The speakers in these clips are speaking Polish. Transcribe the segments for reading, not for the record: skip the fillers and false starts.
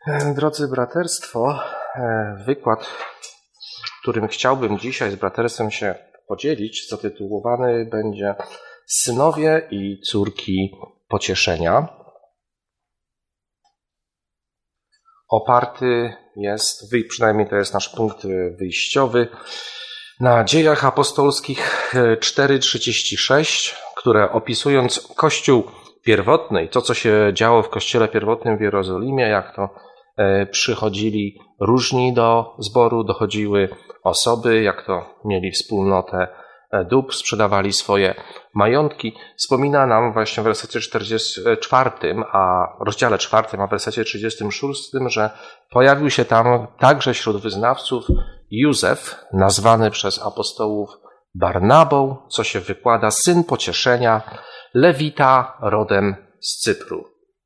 Drodzy braterstwo, wykład, którym chciałbym dzisiaj z braterstwem się podzielić, zatytułowany będzie Synowie i córki pocieszenia. Oparty jest, przynajmniej to jest nasz punkt wyjściowy, na Dziejach Apostolskich 4:36, które opisując Kościół pierwotny i to, co się działo w Kościele pierwotnym w Jerozolimie, jak to przychodzili różni do zboru, dochodziły osoby, jak to mieli wspólnotę dóbr, sprzedawali swoje majątki. Wspomina nam właśnie w wersecie 44, rozdziale 4, a w wersecie 36, że pojawił się tam także wśród wyznawców Józef, nazwany przez apostołów Barnabą, co się wykłada syn pocieszenia, Lewita rodem z Cypru.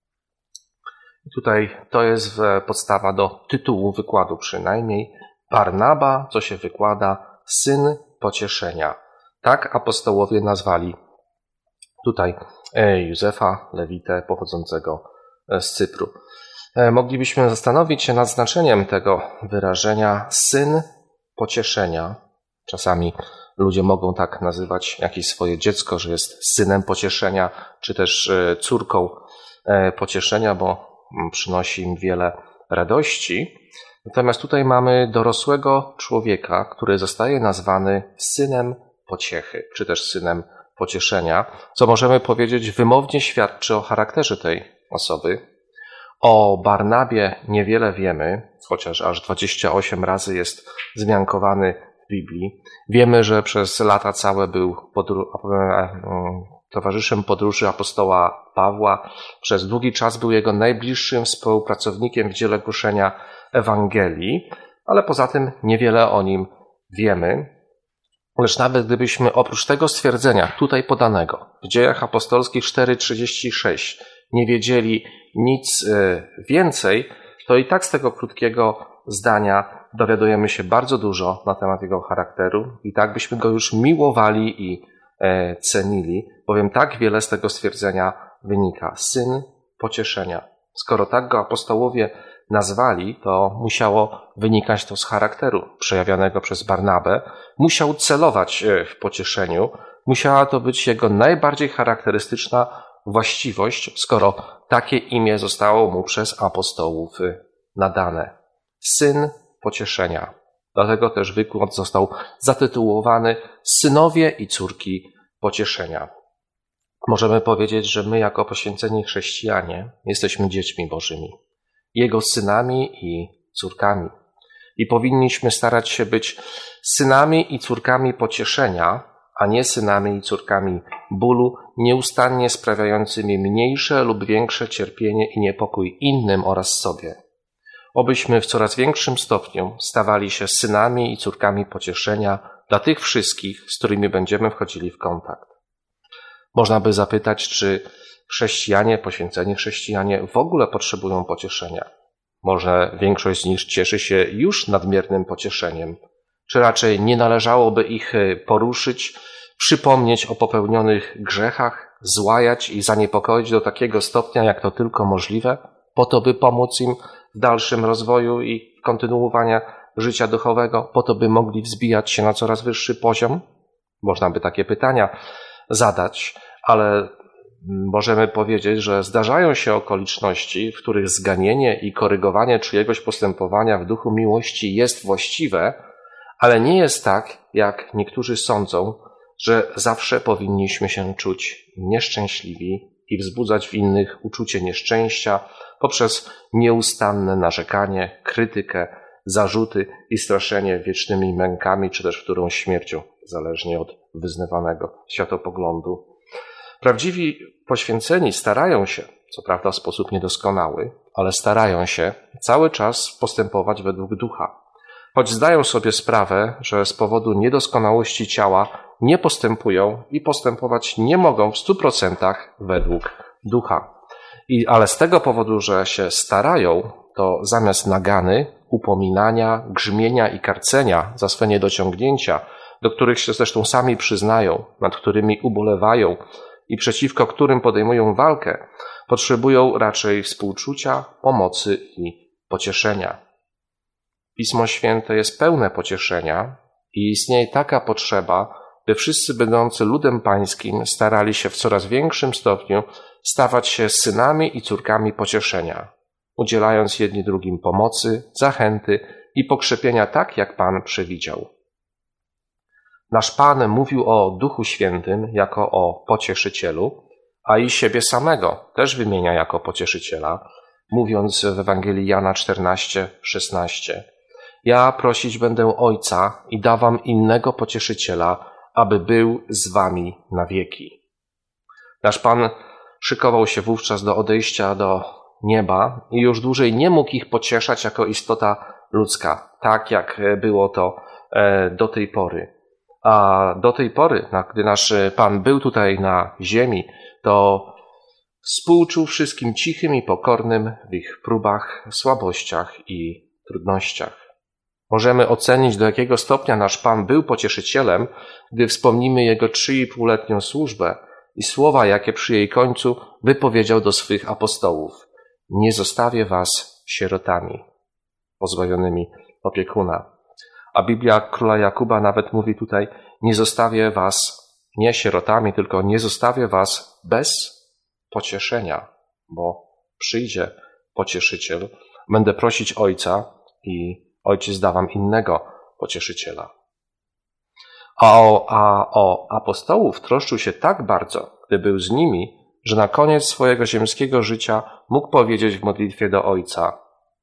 I tutaj to jest podstawa do tytułu wykładu przynajmniej. Barnaba, co się wykłada syn pocieszenia. Tak apostołowie nazwali tutaj Józefa, Lewitę pochodzącego z Cypru. Moglibyśmy zastanowić się nad znaczeniem tego wyrażenia syn pocieszenia. Czasami ludzie mogą tak nazywać jakieś swoje dziecko, że jest synem pocieszenia, czy też córką pocieszenia, bo przynosi im wiele radości. Natomiast tutaj mamy dorosłego człowieka, który zostaje nazwany synem pociechy, czy też synem pocieszenia, co możemy powiedzieć wymownie świadczy o charakterze tej osoby. O Barnabie niewiele wiemy, chociaż aż 28 razy jest wzmiankowany w Biblii. Wiemy, że przez lata całe był towarzyszem podróży apostoła Pawła. Przez długi czas był jego najbliższym współpracownikiem w dziele głoszenia Ewangelii, ale poza tym niewiele o nim wiemy. Lecz nawet gdybyśmy oprócz tego stwierdzenia tutaj podanego w Dziejach Apostolskich 4:36 nie wiedzieli nic więcej, to i tak z tego krótkiego zdania dowiadujemy się bardzo dużo na temat jego charakteru i tak byśmy go już miłowali i cenili, bowiem tak wiele z tego stwierdzenia wynika. Syn pocieszenia. Skoro tak go apostołowie nazwali, to musiało wynikać to z charakteru przejawianego przez Barnabę. Musiał celować w pocieszeniu. Musiała to być jego najbardziej charakterystyczna właściwość, skoro takie imię zostało mu przez apostołów nadane. Syn pocieszenia. Dlatego też wykład został zatytułowany Synowie i córki pocieszenia. Możemy powiedzieć, że my jako poświęceni chrześcijanie jesteśmy dziećmi Bożymi, Jego synami i córkami. I powinniśmy starać się być synami i córkami pocieszenia, a nie synami i córkami bólu, nieustannie sprawiającymi mniejsze lub większe cierpienie i niepokój innym oraz sobie. Obyśmy w coraz większym stopniu stawali się synami i córkami pocieszenia dla tych wszystkich, z którymi będziemy wchodzili w kontakt. Można by zapytać, czy chrześcijanie, poświęceni chrześcijanie w ogóle potrzebują pocieszenia. Może większość z nich cieszy się już nadmiernym pocieszeniem, czy raczej nie należałoby ich poruszyć, przypomnieć o popełnionych grzechach, złajać i zaniepokoić do takiego stopnia, jak to tylko możliwe, po to, by pomóc im w dalszym rozwoju i kontynuowaniu życia duchowego, po to, by mogli wzbijać się na coraz wyższy poziom? Można by takie pytania zadać, ale możemy powiedzieć, że zdarzają się okoliczności, w których zganienie i korygowanie czyjegoś postępowania w duchu miłości jest właściwe, ale nie jest tak, jak niektórzy sądzą, że zawsze powinniśmy się czuć nieszczęśliwi i wzbudzać w innych uczucie nieszczęścia poprzez nieustanne narzekanie, krytykę, zarzuty i straszenie wiecznymi mękami, czy też którąś śmiercią, zależnie od wyznawanego światopoglądu. Prawdziwi poświęceni starają się, co prawda w sposób niedoskonały, ale starają się cały czas postępować według ducha. Choć zdają sobie sprawę, że z powodu niedoskonałości ciała nie postępują i postępować nie mogą w 100% według ducha. Ale z tego powodu, że się starają, to zamiast nagany, upominania, grzmienia i karcenia za swe niedociągnięcia, do których się zresztą sami przyznają, nad którymi ubolewają i przeciwko którym podejmują walkę, potrzebują raczej współczucia, pomocy i pocieszenia. Pismo Święte jest pełne pocieszenia i istnieje taka potrzeba, by wszyscy będący ludem pańskim starali się w coraz większym stopniu stawać się synami i córkami pocieszenia, udzielając jedni drugim pomocy, zachęty i pokrzepienia tak, jak Pan przewidział. Nasz Pan mówił o Duchu Świętym jako o pocieszycielu, a i siebie samego też wymienia jako pocieszyciela, mówiąc w Ewangelii Jana 14:16. Ja prosić będę Ojca i da wam innego pocieszyciela, aby był z wami na wieki. Nasz Pan szykował się wówczas do odejścia do nieba i już dłużej nie mógł ich pocieszać jako istota ludzka, tak jak było to do tej pory. A do tej pory, gdy nasz Pan był tutaj na ziemi, to współczuł wszystkim cichym i pokornym w ich próbach, słabościach i trudnościach. Możemy ocenić, do jakiego stopnia nasz Pan był pocieszycielem, gdy wspomnimy Jego 3,5-letnią służbę i słowa, jakie przy jej końcu wypowiedział do swych apostołów. Nie zostawię was sierotami, pozbawionymi opiekuna. A Biblia króla Jakuba nawet mówi tutaj, nie zostawię was nie sierotami, tylko nie zostawię was bez pocieszenia, bo przyjdzie pocieszyciel. Będę prosić Ojca i Ojciec da wam innego pocieszyciela. A o apostołów troszczył się tak bardzo, gdy był z nimi, że na koniec swojego ziemskiego życia mógł powiedzieć w modlitwie do Ojca,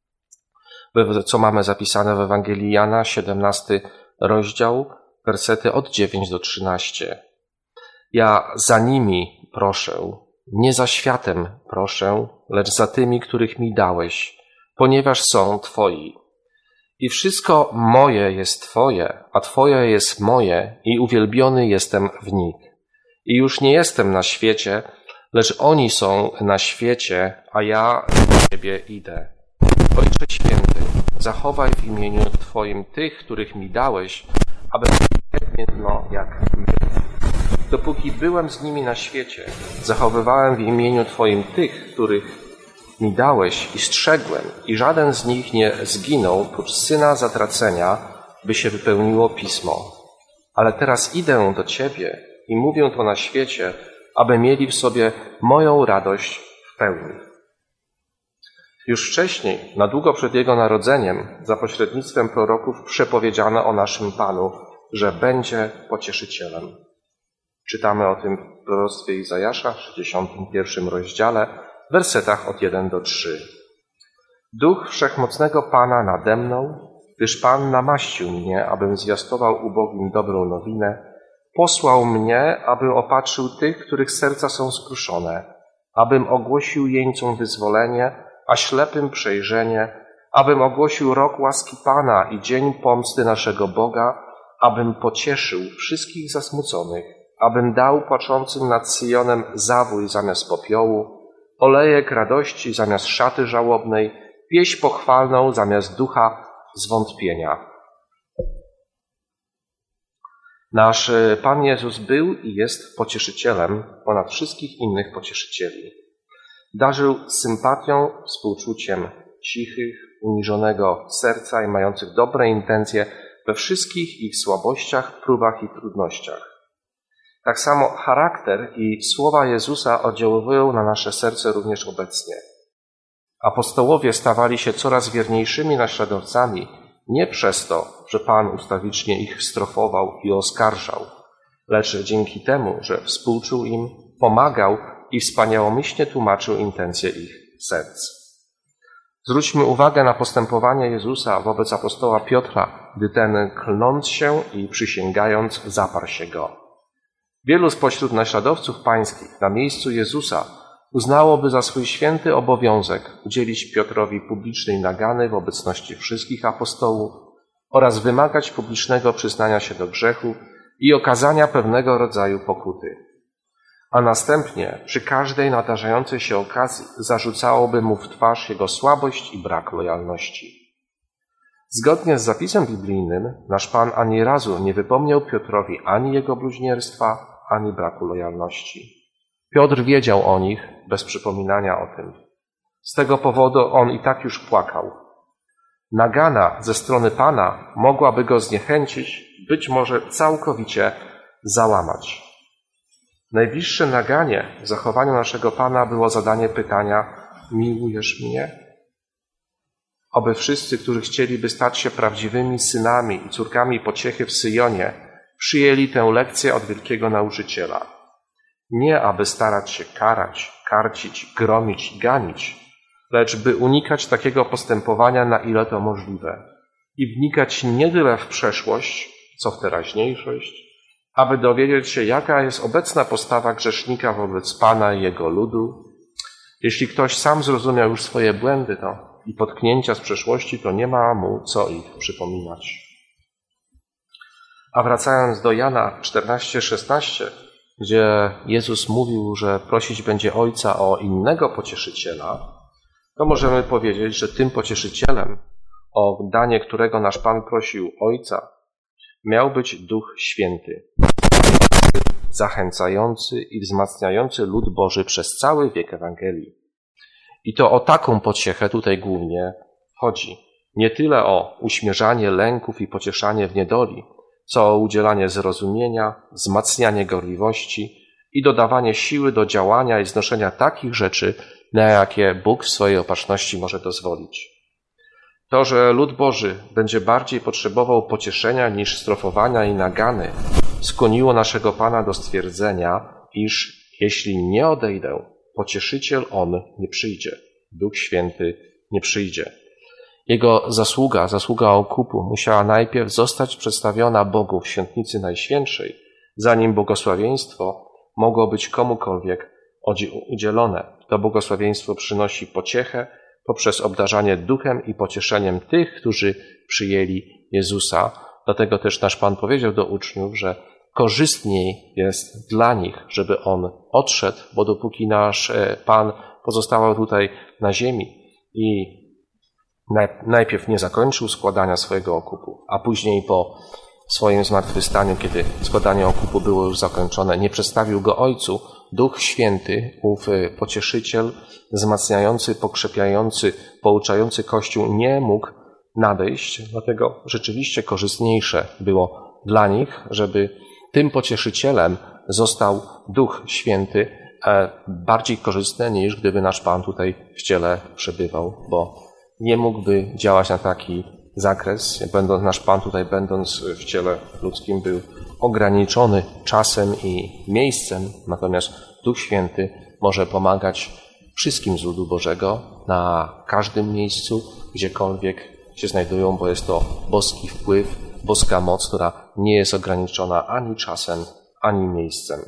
co mamy zapisane w Ewangelii Jana, 17 rozdział, wersety od 9 do 13. Ja za nimi proszę, nie za światem proszę, lecz za tymi, których mi dałeś, ponieważ są Twoi. I wszystko moje jest Twoje, a Twoje jest moje i uwielbiony jestem w nich. I już nie jestem na świecie, lecz oni są na świecie, a ja do Ciebie idę. Ojcze Święty, zachowaj w imieniu Twoim tych, których mi dałeś, aby byli jedno jak my. Dopóki byłem z nimi na świecie, zachowywałem w imieniu Twoim tych, których mi dałeś i strzegłem, i żaden z nich nie zginął, prócz syna zatracenia, by się wypełniło Pismo. Ale teraz idę do Ciebie i mówię to na świecie, aby mieli w sobie moją radość w pełni. Już wcześniej, na długo przed Jego narodzeniem, za pośrednictwem proroków przepowiedziano o naszym Panu, że będzie pocieszycielem. Czytamy o tym w proroctwie Izajasza w 61 rozdziale, w wersetach od 1 do 3. Duch Wszechmocnego Pana nade mną, gdyż Pan namaścił mnie, abym zwiastował ubogim dobrą nowinę, posłał mnie, abym opatrzył tych, których serca są skruszone, abym ogłosił jeńcom wyzwolenie, a ślepym przejrzenie, abym ogłosił rok łaski Pana i dzień pomsty naszego Boga, abym pocieszył wszystkich zasmuconych, abym dał płaczącym nad Syjonem zawój zamiast popiołu, olejek radości zamiast szaty żałobnej, pieśń pochwalną zamiast ducha zwątpienia. Nasz Pan Jezus był i jest pocieszycielem ponad wszystkich innych pocieszycieli. Darzył sympatią, współczuciem cichych, uniżonego serca i mających dobre intencje we wszystkich ich słabościach, próbach i trudnościach. Tak samo charakter i słowa Jezusa oddziaływują na nasze serce również obecnie. Apostołowie stawali się coraz wierniejszymi naśladowcami nie przez to, że Pan ustawicznie ich strofował i oskarżał, lecz dzięki temu, że współczuł im, pomagał i wspaniałomyślnie tłumaczył intencje ich serc. Zwróćmy uwagę na postępowanie Jezusa wobec apostoła Piotra, gdy ten, klnąc się i przysięgając, zaparł się go. Wielu spośród naśladowców pańskich na miejscu Jezusa uznałoby za swój święty obowiązek udzielić Piotrowi publicznej nagany w obecności wszystkich apostołów oraz wymagać publicznego przyznania się do grzechu i okazania pewnego rodzaju pokuty. A następnie przy każdej nadarzającej się okazji zarzucałoby mu w twarz jego słabość i brak lojalności. Zgodnie z zapisem biblijnym, nasz Pan ani razu nie wypomniał Piotrowi ani jego bluźnierstwa, ani braku lojalności. Piotr wiedział o nich bez przypominania o tym. Z tego powodu on i tak już płakał, nagana ze strony Pana mogłaby go zniechęcić, być może całkowicie załamać. Najbliższe naganie w zachowaniu naszego Pana było zadanie pytania: miłujesz mnie? Oby wszyscy, którzy chcieliby stać się prawdziwymi synami i córkami pociechy w Syjonie, przyjęli tę lekcję od wielkiego nauczyciela. Nie aby starać się karać, karcić, gromić i ganić, lecz by unikać takiego postępowania, na ile to możliwe, i wnikać nie tyle w przeszłość, co w teraźniejszość, aby dowiedzieć się, jaka jest obecna postawa grzesznika wobec Pana i Jego ludu. Jeśli ktoś sam zrozumiał już swoje błędy i potknięcia z przeszłości, to nie ma mu co ich przypominać. A wracając do Jana 14:16, gdzie Jezus mówił, że prosić będzie Ojca o innego pocieszyciela, to możemy powiedzieć, że tym pocieszycielem, o danie którego nasz Pan prosił Ojca, miał być Duch Święty, zachęcający i wzmacniający lud Boży przez cały wiek Ewangelii. I to o taką pociechę tutaj głównie chodzi. Nie tyle o uśmierzanie lęków i pocieszanie w niedoli, co o udzielanie zrozumienia, wzmacnianie gorliwości i dodawanie siły do działania i znoszenia takich rzeczy, na jakie Bóg w swojej opatrzności może dozwolić. To, że lud Boży będzie bardziej potrzebował pocieszenia niż strofowania i nagany, skłoniło naszego Pana do stwierdzenia, iż jeśli nie odejdę, pocieszyciel On nie przyjdzie, Duch Święty nie przyjdzie. Jego zasługa okupu musiała najpierw zostać przedstawiona Bogu w Świątnicy Najświętszej, zanim błogosławieństwo mogło być komukolwiek udzielone. To błogosławieństwo przynosi pociechę poprzez obdarzanie duchem i pocieszeniem tych, którzy przyjęli Jezusa. Dlatego też nasz Pan powiedział do uczniów, że korzystniej jest dla nich, żeby On odszedł, bo dopóki nasz Pan pozostawał tutaj na ziemi i najpierw nie zakończył składania swojego okupu, a później po swoim zmartwychwstaniu, kiedy składanie okupu było już zakończone, nie przedstawił go Ojcu, Duch Święty, ów pocieszyciel, wzmacniający, pokrzepiający, pouczający Kościół, nie mógł nadejść. Dlatego rzeczywiście korzystniejsze było dla nich, żeby tym pocieszycielem został Duch Święty, bardziej korzystne niż gdyby nasz Pan tutaj w ciele przebywał, bo nie mógłby działać na taki zakres, nasz Pan tutaj będąc w ciele ludzkim był ograniczony czasem i miejscem, natomiast Duch Święty może pomagać wszystkim z ludu Bożego na każdym miejscu, gdziekolwiek się znajdują, bo jest to boski wpływ, boska moc, która nie jest ograniczona ani czasem, ani miejscem.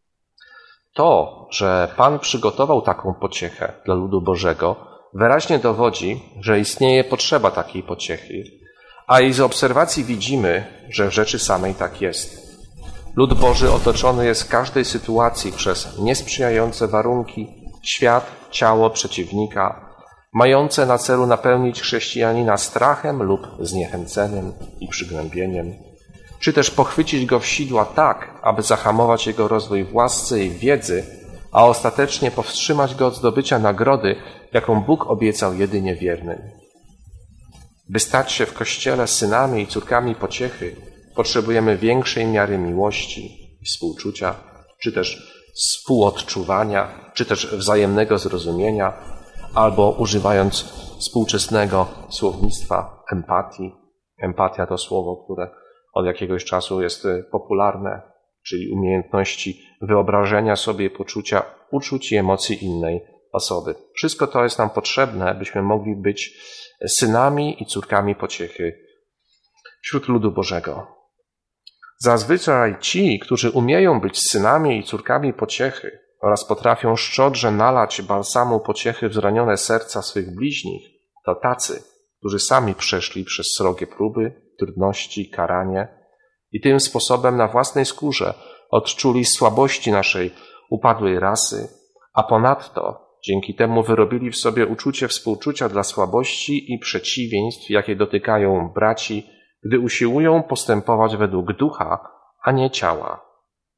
To, że Pan przygotował taką pociechę dla ludu Bożego, wyraźnie dowodzi, że istnieje potrzeba takiej pociechy, a i z obserwacji widzimy, że w rzeczy samej tak jest. Lud Boży otoczony jest w każdej sytuacji przez niesprzyjające warunki, świat, ciało przeciwnika, mające na celu napełnić chrześcijanina strachem lub zniechęceniem i przygnębieniem, czy też pochwycić go w sidła tak, aby zahamować jego rozwój w łasce i wiedzy, a ostatecznie powstrzymać go od zdobycia nagrody, jaką Bóg obiecał jedynie wiernym. By stać się w Kościele synami i córkami pociechy, potrzebujemy większej miary miłości i współczucia, czy też współodczuwania, czy też wzajemnego zrozumienia, albo używając współczesnego słownictwa empatii. Empatia to słowo, które od jakiegoś czasu jest popularne, czyli umiejętności wyobrażenia sobie poczucia, uczuć i emocji innej osoby. Wszystko to jest nam potrzebne, byśmy mogli być synami i córkami pociechy wśród ludu Bożego. Zazwyczaj ci, którzy umieją być synami i córkami pociechy oraz potrafią szczodrze nalać balsamu pociechy w zranione serca swych bliźnich, to tacy, którzy sami przeszli przez srogie próby, trudności, karanie i tym sposobem na własnej skórze odczuli słabości naszej upadłej rasy, a ponadto dzięki temu wyrobili w sobie uczucie współczucia dla słabości i przeciwieństw, jakie dotykają braci, gdy usiłują postępować według ducha, a nie ciała.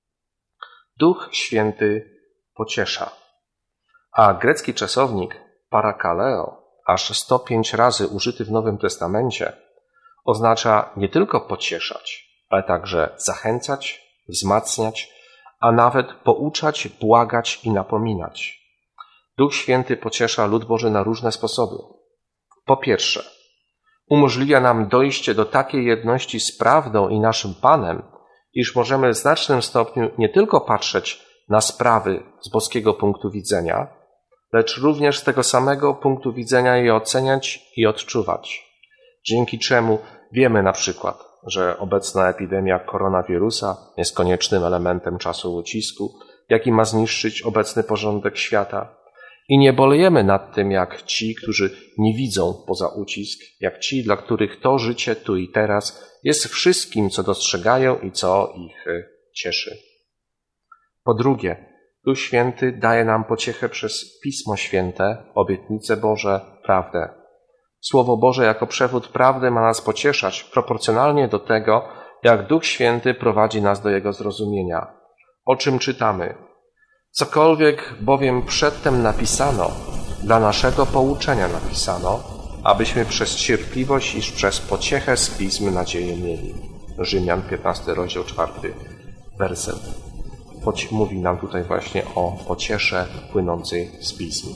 Duch Święty pociesza, a grecki czasownik parakaleo, aż 105 razy użyty w Nowym Testamencie, oznacza nie tylko pocieszać, ale także zachęcać, wzmacniać, a nawet pouczać, błagać i napominać. Duch Święty pociesza lud Boży na różne sposoby. Po pierwsze, umożliwia nam dojście do takiej jedności z prawdą i naszym Panem, iż możemy w znacznym stopniu nie tylko patrzeć na sprawy z boskiego punktu widzenia, lecz również z tego samego punktu widzenia je oceniać i odczuwać. Dzięki czemu wiemy na przykład, że obecna epidemia koronawirusa jest koniecznym elementem czasu ucisku, jaki ma zniszczyć obecny porządek świata. I nie bolejemy nad tym, jak ci, którzy nie widzą poza ucisk, jak ci, dla których to życie tu i teraz jest wszystkim, co dostrzegają i co ich cieszy. Po drugie, Duch Święty daje nam pociechę przez Pismo Święte, obietnice Boże, prawdę. Słowo Boże jako przewód prawdy ma nas pocieszać proporcjonalnie do tego, jak Duch Święty prowadzi nas do jego zrozumienia. O czym czytamy? Cokolwiek bowiem przedtem napisano, dla naszego pouczenia napisano, abyśmy przez cierpliwość i przez pociechę z Pism nadzieję mieli. Rzymian 15 rozdział 4 werset. Mówi nam tutaj właśnie o pociesze płynącej z Pism.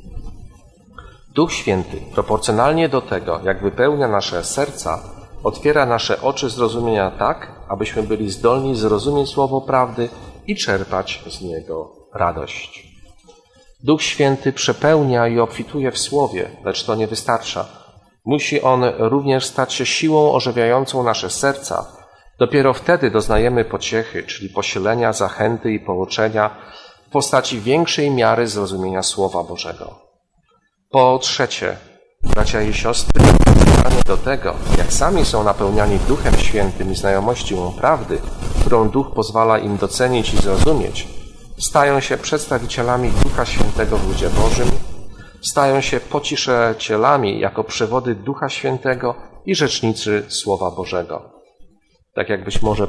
Duch Święty, proporcjonalnie do tego, jak wypełnia nasze serca, otwiera nasze oczy zrozumienia tak, abyśmy byli zdolni zrozumieć słowo prawdy i czerpać z niego radość. Duch Święty przepełnia i obfituje w słowie, lecz to nie wystarcza. Musi on również stać się siłą ożywiającą nasze serca. Dopiero wtedy doznajemy pociechy, czyli posilenia, zachęty i pouczenia w postaci większej miary zrozumienia Słowa Bożego. Po trzecie, bracia i siostry, do tego, jak sami są napełniani Duchem Świętym i znajomością prawdy, którą Duch pozwala im docenić i zrozumieć, stają się przedstawicielami Ducha Świętego w ludzie Bożym, stają się pocieszycielami jako przewody Ducha Świętego i rzecznicy Słowa Bożego. Tak jak być może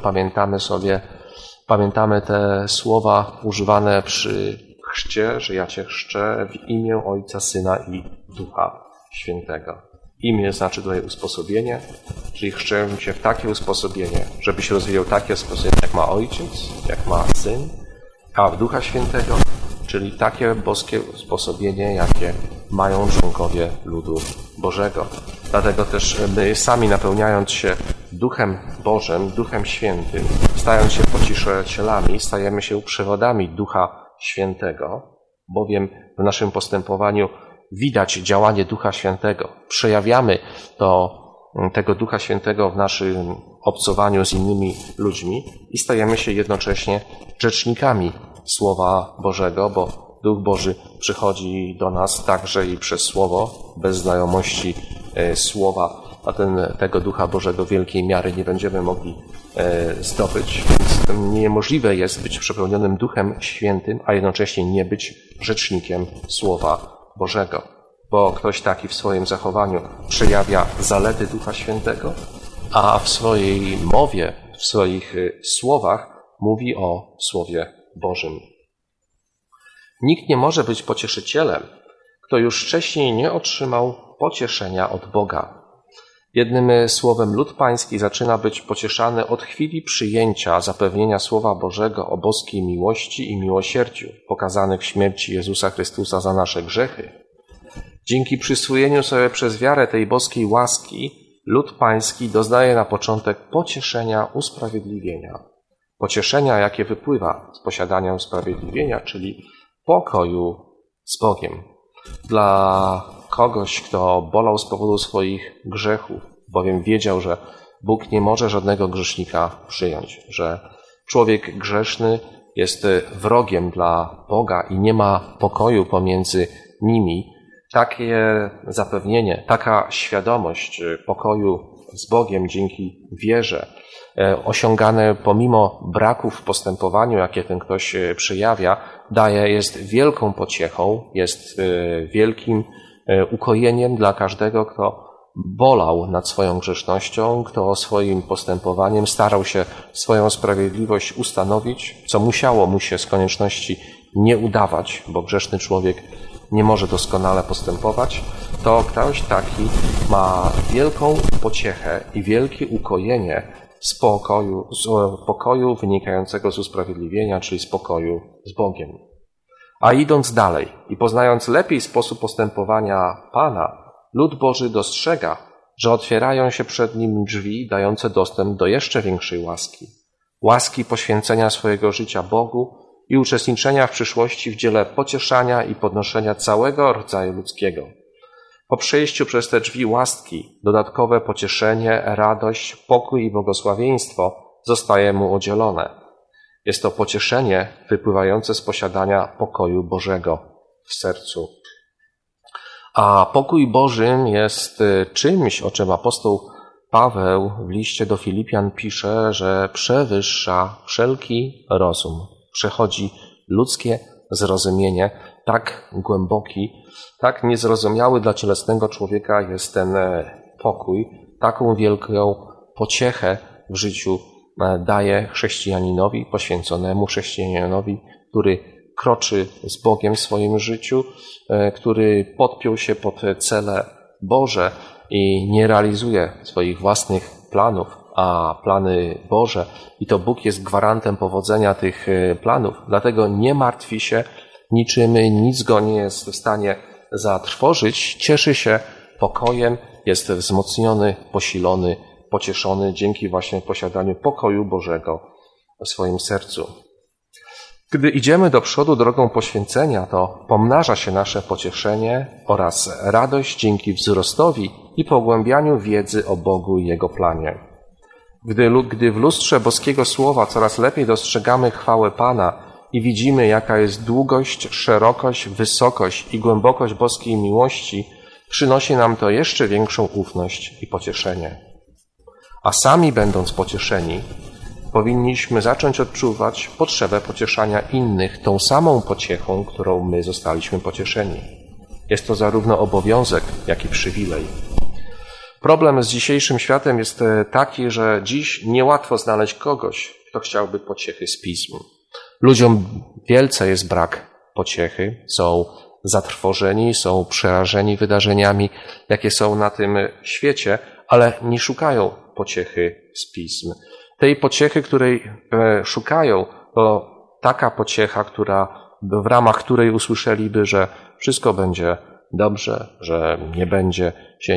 pamiętamy te słowa używane przy chrzcie, że ja Cię chrzczę w imię Ojca, Syna i Ducha Świętego. Imię znaczy tutaj usposobienie, czyli chrzczę Cię w takie usposobienie, żebyś rozwijał takie usposobienie, jak ma Ojciec, jak ma Syn, a w Ducha Świętego, czyli takie boskie usposobienie, jakie mają członkowie ludu Bożego. Dlatego też my sami, napełniając się Duchem Bożym, Duchem Świętym, stając się pocieszycielami, stajemy się przewodami Ducha Świętego, bowiem w naszym postępowaniu widać działanie Ducha Świętego. Przejawiamy tego Ducha Świętego w naszym obcowaniu z innymi ludźmi i stajemy się jednocześnie rzecznikami Słowa Bożego, bo Duch Boży przychodzi do nas także i przez Słowo, bez znajomości Słowa, a tego Ducha Bożego wielkiej miary nie będziemy mogli zdobyć. Więc niemożliwe jest być przepełnionym Duchem Świętym, a jednocześnie nie być rzecznikiem Słowa Bożego. Bo ktoś taki w swoim zachowaniu przejawia zalety Ducha Świętego, a w swojej mowie, w swoich słowach mówi o Słowie Bożym. Nikt nie może być pocieszycielem, kto już wcześniej nie otrzymał pocieszenia od Boga. Jednym słowem, lud pański zaczyna być pocieszany od chwili przyjęcia zapewnienia Słowa Bożego o boskiej miłości i miłosierdziu pokazanych w śmierci Jezusa Chrystusa za nasze grzechy. Dzięki przyswojeniu sobie przez wiarę tej boskiej łaski, lud pański doznaje na początek pocieszenia usprawiedliwienia. Pocieszenia, jakie wypływa z posiadania usprawiedliwienia, czyli pokoju z Bogiem. Dla kogoś, kto bolał z powodu swoich grzechów, bowiem wiedział, że Bóg nie może żadnego grzesznika przyjąć, że człowiek grzeszny jest wrogiem dla Boga i nie ma pokoju pomiędzy nimi. Takie zapewnienie, taka świadomość pokoju z Bogiem dzięki wierze, osiągane pomimo braków w postępowaniu, jakie ten ktoś przejawia, jest wielką pociechą, jest wielkim ukojeniem dla każdego, kto bolał nad swoją grzesznością, kto swoim postępowaniem starał się swoją sprawiedliwość ustanowić, co musiało mu się z konieczności nie udawać, bo grzeszny człowiek nie może doskonale postępować, to ktoś taki ma wielką pociechę i wielkie ukojenie z pokoju wynikającego z usprawiedliwienia, czyli z pokoju z Bogiem. A idąc dalej i poznając lepiej sposób postępowania Pana, lud Boży dostrzega, że otwierają się przed nim drzwi dające dostęp do jeszcze większej łaski. Łaski poświęcenia swojego życia Bogu i uczestniczenia w przyszłości w dziele pocieszania i podnoszenia całego rodzaju ludzkiego. Po przejściu przez te drzwi łaski, dodatkowe pocieszenie, radość, pokój i błogosławieństwo zostaje mu udzielone. Jest to pocieszenie wypływające z posiadania pokoju Bożego w sercu. A pokój Bożym jest czymś, o czym apostoł Paweł w liście do Filipian pisze, że przewyższa wszelki rozum. Przechodzi ludzkie zrozumienie, tak głęboki, tak niezrozumiały dla cielesnego człowieka jest ten pokój, taką wielką pociechę w życiu daje chrześcijaninowi, poświęconemu chrześcijaninowi, który kroczy z Bogiem w swoim życiu, który podpiął się pod cele Boże i nie realizuje swoich własnych planów, a plany Boże i to Bóg jest gwarantem powodzenia tych planów. Dlatego nie martwi się niczym, nic go nie jest w stanie zatrwożyć, cieszy się pokojem, jest wzmocniony, posilony, pocieszony dzięki właśnie posiadaniu pokoju Bożego w swoim sercu. Gdy idziemy do przodu drogą poświęcenia, to pomnaża się nasze pocieszenie oraz radość dzięki wzrostowi i pogłębianiu wiedzy o Bogu i Jego planie. Gdy w lustrze boskiego słowa coraz lepiej dostrzegamy chwałę Pana i widzimy, jaka jest długość, szerokość, wysokość i głębokość boskiej miłości, przynosi nam to jeszcze większą ufność i pocieszenie. A sami będąc pocieszeni, powinniśmy zacząć odczuwać potrzebę pocieszania innych tą samą pociechą, którą my zostaliśmy pocieszeni. Jest to zarówno obowiązek, jak i przywilej. Problem z dzisiejszym światem jest taki, że dziś niełatwo znaleźć kogoś, kto chciałby pociechy z Pism. Ludziom wielce jest brak pociechy, są zatrwożeni, są przerażeni wydarzeniami, jakie są na tym świecie, ale nie szukają pociechy z Pism. Tej pociechy, której szukają, to taka pociecha, w ramach której usłyszeliby, że wszystko będzie dobrze, że nie będzie się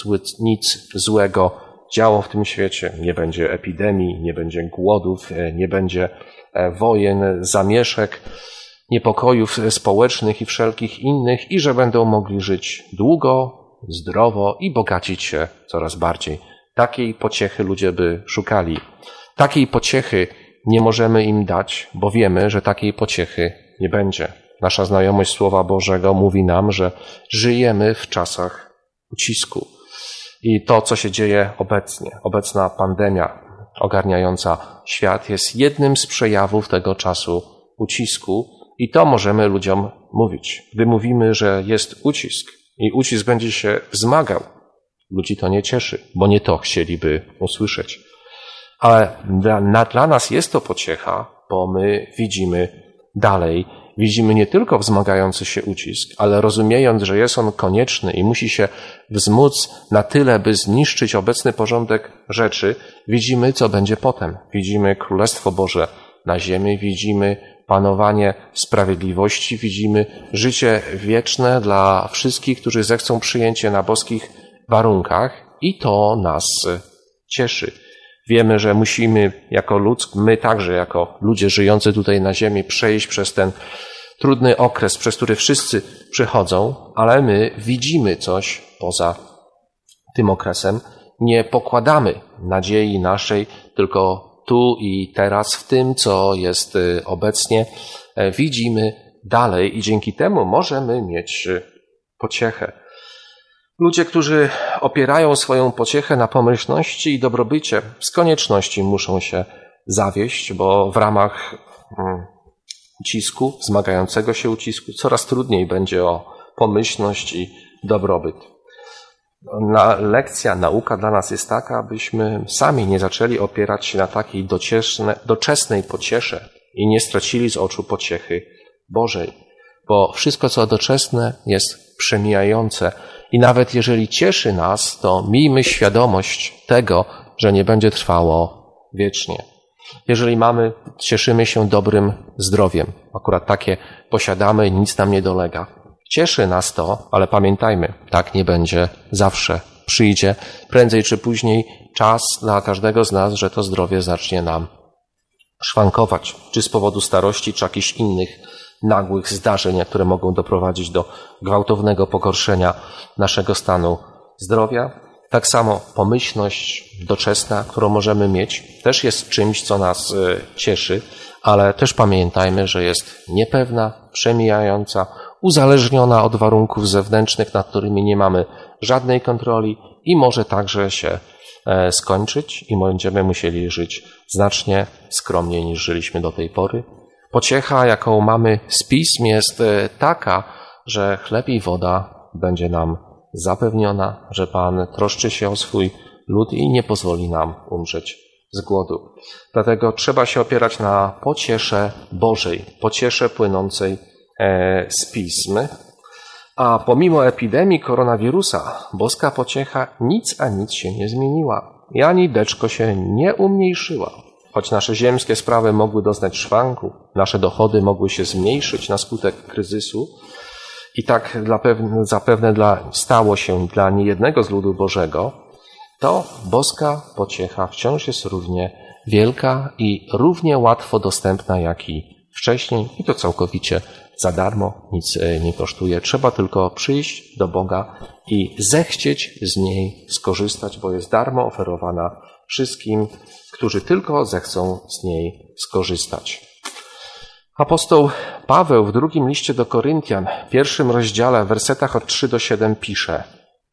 nic złego działo w tym świecie, nie będzie epidemii, nie będzie głodów, nie będzie wojen, zamieszek, niepokojów społecznych i wszelkich innych i że będą mogli żyć długo, zdrowo i bogacić się coraz bardziej. Takiej pociechy ludzie by szukali. Takiej pociechy nie możemy im dać, bo wiemy, że takiej pociechy nie będzie. Nasza znajomość Słowa Bożego mówi nam, że żyjemy w czasach ucisku. I to, co się dzieje obecnie, obecna pandemia ogarniająca świat jest jednym z przejawów tego czasu ucisku i to możemy ludziom mówić. Gdy mówimy, że jest ucisk i ucisk będzie się wzmagał, ludzi to nie cieszy, bo nie to chcieliby usłyszeć. Ale dla nas jest to pociecha, bo my widzimy dalej, widzimy nie tylko wzmagający się ucisk, ale rozumiejąc, że jest on konieczny i musi się wzmóc na tyle, by zniszczyć obecny porządek rzeczy, widzimy, co będzie potem. Widzimy Królestwo Boże na ziemi, widzimy panowanie sprawiedliwości, widzimy życie wieczne dla wszystkich, którzy zechcą przyjęcie na boskich warunkach i to nas cieszy. Wiemy, że musimy my także jako ludzie żyjący tutaj na ziemi przejść przez ten trudny okres, przez który wszyscy przychodzą, ale my widzimy coś poza tym okresem. Nie pokładamy nadziei naszej tylko tu i teraz w tym, co jest obecnie. Widzimy dalej i dzięki temu możemy mieć pociechę. Ludzie, którzy opierają swoją pociechę na pomyślności i dobrobycie, z konieczności muszą się zawieść, bo w ramach ucisku, wzmagającego się ucisku, coraz trudniej będzie o pomyślność i dobrobyt. Nauka dla nas jest taka, abyśmy sami nie zaczęli opierać się na takiej doczesnej pociesze i nie stracili z oczu pociechy Bożej. bo wszystko, co doczesne, jest przemijające. I nawet jeżeli cieszy nas, to miejmy świadomość tego, że nie będzie trwało wiecznie. Jeżeli cieszymy się dobrym zdrowiem, akurat takie posiadamy, nic nam nie dolega. Cieszy nas to, ale pamiętajmy, tak nie będzie zawsze. Przyjdzie prędzej czy później czas dla każdego z nas, że to zdrowie zacznie nam szwankować, czy z powodu starości, czy jakichś innych nagłych zdarzeń, które mogą doprowadzić do gwałtownego pogorszenia naszego stanu zdrowia. Tak samo pomyślność doczesna, którą możemy mieć, też jest czymś, co nas cieszy, ale też pamiętajmy, że jest niepewna, przemijająca, uzależniona od warunków zewnętrznych, nad którymi nie mamy żadnej kontroli i może także się skończyć i będziemy musieli żyć znacznie skromniej niż żyliśmy do tej pory. Pociecha, jaką mamy z pism, jest taka, że chleb i woda będzie nam zapewniona, że Pan troszczy się o swój lud i nie pozwoli nam umrzeć z głodu. Dlatego trzeba się opierać na pociesze Bożej, pociesze płynącej z pism. A pomimo epidemii koronawirusa, boska pociecha nic a nic się nie zmieniła i ani deczko się nie umniejszyła. Choć nasze ziemskie sprawy mogły doznać szwanku, nasze dochody mogły się zmniejszyć na skutek kryzysu i tak zapewne stało się dla niejednego z ludu Bożego, to boska pociecha wciąż jest równie wielka i równie łatwo dostępna jak i wcześniej i to całkowicie za darmo, nic nie kosztuje. Trzeba tylko przyjść do Boga i zechcieć z niej skorzystać, bo jest darmo oferowana wszystkim, którzy tylko zechcą z niej skorzystać. Apostoł Paweł w drugim liście do Koryntian, w 1 rozdziale, w wersetach od 3 do 7 pisze: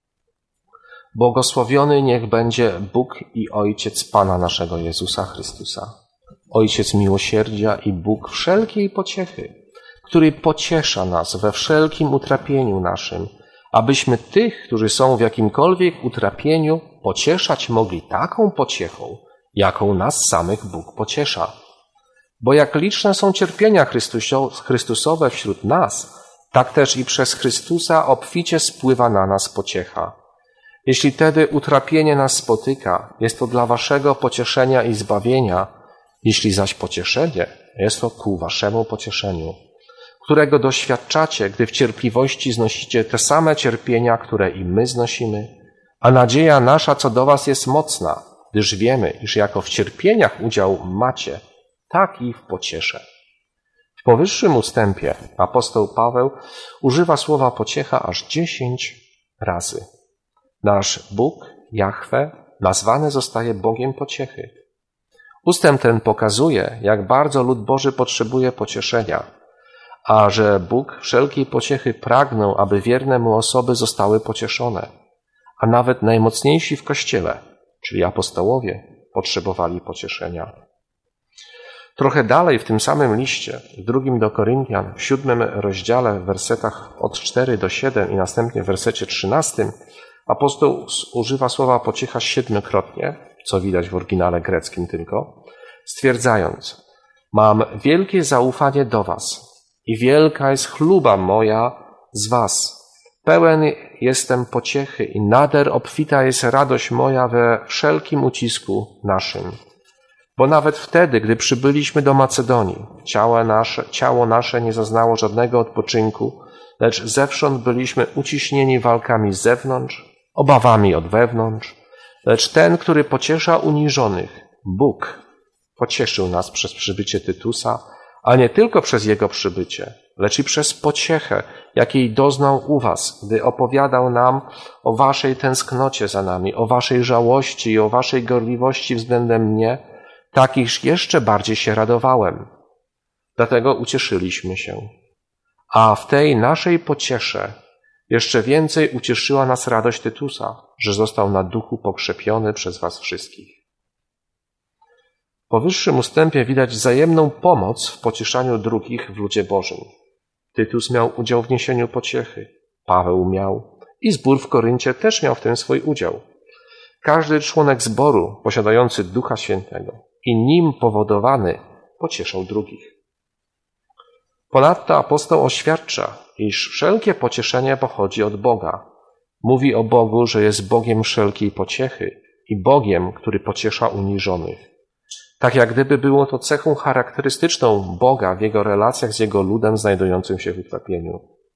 Błogosławiony niech będzie Bóg i Ojciec Pana naszego Jezusa Chrystusa, Ojciec miłosierdzia i Bóg wszelkiej pociechy, który pociesza nas we wszelkim utrapieniu naszym, abyśmy tych, którzy są w jakimkolwiek utrapieniu, pocieszać mogli taką pociechą, jaką nas samych Bóg pociesza. Bo jak liczne są cierpienia Chrystusowe wśród nas, tak też i przez Chrystusa obficie spływa na nas pociecha. Jeśli tedy utrapienie nas spotyka, jest to dla waszego pocieszenia i zbawienia, jeśli zaś pocieszenie, jest to ku waszemu pocieszeniu, którego doświadczacie, gdy w cierpliwości znosicie te same cierpienia, które i my znosimy. A nadzieja nasza co do was jest mocna, gdyż wiemy, iż jako w cierpieniach udział macie, tak i w pociesze. W powyższym ustępie apostoł Paweł używa słowa pociecha aż 10 razy. Nasz Bóg, Jahwe, nazwany zostaje Bogiem pociechy. Ustęp ten pokazuje, jak bardzo lud Boży potrzebuje pocieszenia, a że Bóg wszelkiej pociechy pragnął, aby wierne mu osoby zostały pocieszone, a nawet najmocniejsi w Kościele, czyli apostołowie, potrzebowali pocieszenia. Trochę dalej w tym samym liście, w drugim do Koryntian, w 7 rozdziale, w wersetach od 4 do 7 i następnie w wersecie 13, apostoł używa słowa pociecha 7-krotnie, co widać w oryginale greckim tylko, stwierdzając: Mam wielkie zaufanie do was i wielka jest chluba moja z was. Pełen jestem pociechy i nader obfita jest radość moja we wszelkim ucisku naszym. Bo nawet wtedy, gdy przybyliśmy do Macedonii, ciało nasze nie zaznało żadnego odpoczynku, lecz zewsząd byliśmy uciśnieni walkami z zewnątrz, obawami od wewnątrz. Lecz ten, który pociesza uniżonych, Bóg, pocieszył nas przez przybycie Tytusa, a nie tylko przez jego przybycie, lecz i przez pociechę, jakiej doznał u was, gdy opowiadał nam o waszej tęsknocie za nami, o waszej żałości i o waszej gorliwości względem mnie, tak iż jeszcze bardziej się radowałem. Dlatego ucieszyliśmy się. A w tej naszej pociesze jeszcze więcej ucieszyła nas radość Tytusa, że został na duchu pokrzepiony przez was wszystkich. W powyższym ustępie widać wzajemną pomoc w pocieszaniu drugich w ludzie Bożym. Tytus miał udział w niesieniu pociechy, Paweł miał i zbór w Koryncie też miał w tym swój udział. Każdy członek zboru posiadający Ducha Świętego i nim powodowany pocieszał drugich. Ponadto apostoł oświadcza, iż wszelkie pocieszenie pochodzi od Boga. Mówi o Bogu, że jest Bogiem wszelkiej pociechy i Bogiem, który pociesza uniżonych. Tak jak gdyby było to cechą charakterystyczną Boga w Jego relacjach z Jego ludem znajdującym się w utrapieniu.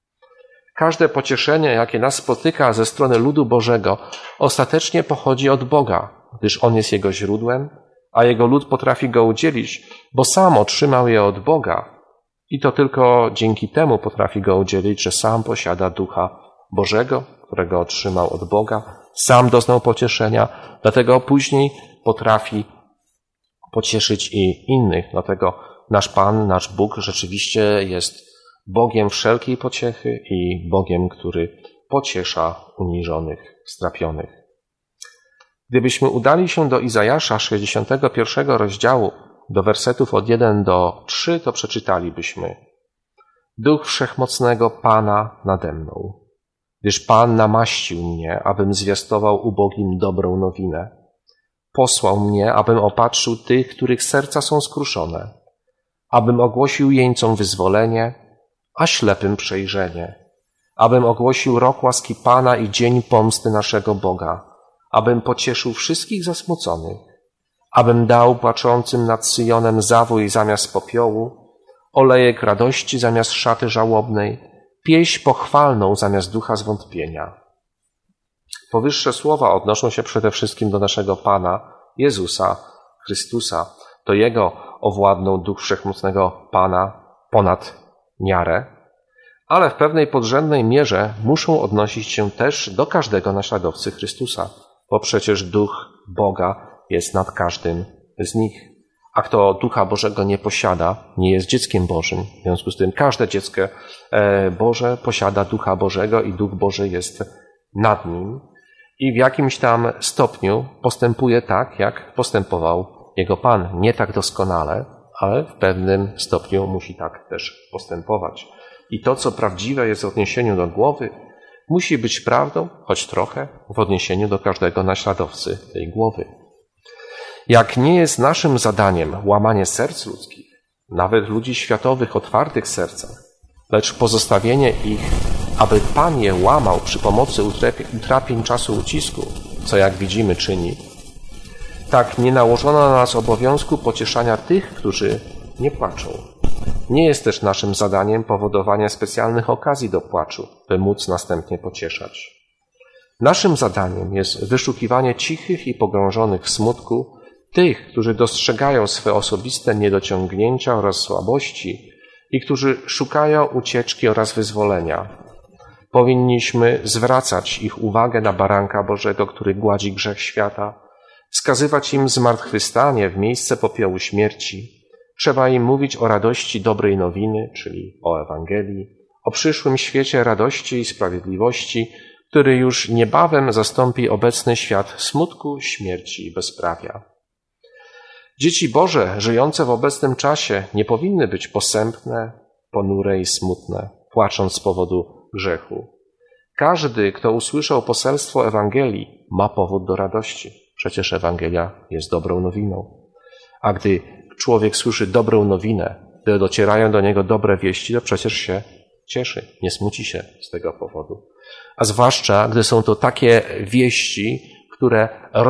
Każde pocieszenie, jakie nas spotyka ze strony ludu Bożego, ostatecznie pochodzi od Boga, gdyż On jest Jego źródłem, a Jego lud potrafi go udzielić, bo sam otrzymał je od Boga i to tylko dzięki temu potrafi go udzielić, że sam posiada Ducha Bożego, którego otrzymał od Boga, sam doznał pocieszenia, dlatego później potrafi pocieszyć i innych. Dlatego nasz Pan, nasz Bóg rzeczywiście jest Bogiem wszelkiej pociechy i Bogiem, który pociesza uniżonych, strapionych. Gdybyśmy udali się do Izajasza 61 rozdziału, do wersetów od 1 do 3, to przeczytalibyśmy: Duch Wszechmocnego Pana nade mną, gdyż Pan namaścił mnie, abym zwiastował ubogim dobrą nowinę. Posłał mnie, abym opatrzył tych, których serca są skruszone, abym ogłosił jeńcom wyzwolenie, a ślepym przejrzenie, abym ogłosił rok łaski Pana i dzień pomsty naszego Boga, abym pocieszył wszystkich zasmuconych, abym dał płaczącym nad Syjonem zawój zamiast popiołu, olejek radości zamiast szaty żałobnej, pieśń pochwalną zamiast ducha zwątpienia. Powyższe słowa odnoszą się przede wszystkim do naszego Pana, Jezusa Chrystusa. To Jego owładnął Duch Wszechmocnego Pana ponad miarę, ale w pewnej podrzędnej mierze muszą odnosić się też do każdego naśladowcy Chrystusa, bo przecież Duch Boga jest nad każdym z nich. A kto Ducha Bożego nie posiada, nie jest dzieckiem Bożym. W związku z tym każde dziecko Boże posiada Ducha Bożego i Duch Boży jest nad nim i w jakimś tam stopniu postępuje tak, jak postępował Jego Pan. Nie tak doskonale, ale w pewnym stopniu musi tak też postępować. I to, co prawdziwe jest w odniesieniu do głowy, musi być prawdą, choć trochę, w odniesieniu do każdego naśladowcy tej głowy. Jak nie jest naszym zadaniem łamanie serc ludzkich, nawet ludzi światowych, otwartych sercach, lecz pozostawienie ich, aby Pan je łamał przy pomocy utrapień czasu ucisku, co jak widzimy czyni, tak nie nałożono na nas obowiązku pocieszania tych, którzy nie płaczą. Nie jest też naszym zadaniem powodowanie specjalnych okazji do płaczu, by móc następnie pocieszać. Naszym zadaniem jest wyszukiwanie cichych i pogrążonych w smutku tych, którzy dostrzegają swe osobiste niedociągnięcia oraz słabości i którzy szukają ucieczki oraz wyzwolenia. Powinniśmy zwracać ich uwagę na baranka Bożego, który gładzi grzech świata, wskazywać im zmartwychwstanie w miejsce popiołu śmierci. Trzeba im mówić o radości dobrej nowiny, czyli o Ewangelii, o przyszłym świecie radości i sprawiedliwości, który już niebawem zastąpi obecny świat smutku, śmierci i bezprawia. Dzieci Boże, żyjące w obecnym czasie, nie powinny być posępne, ponure i smutne, płacząc z powodu grzechu. Każdy, kto usłyszał poselstwo Ewangelii, ma powód do radości. Przecież Ewangelia jest dobrą nowiną. A gdy człowiek słyszy dobrą nowinę, gdy docierają do niego dobre wieści, to przecież się cieszy, nie smuci się z tego powodu. A zwłaszcza, gdy są to takie wieści, które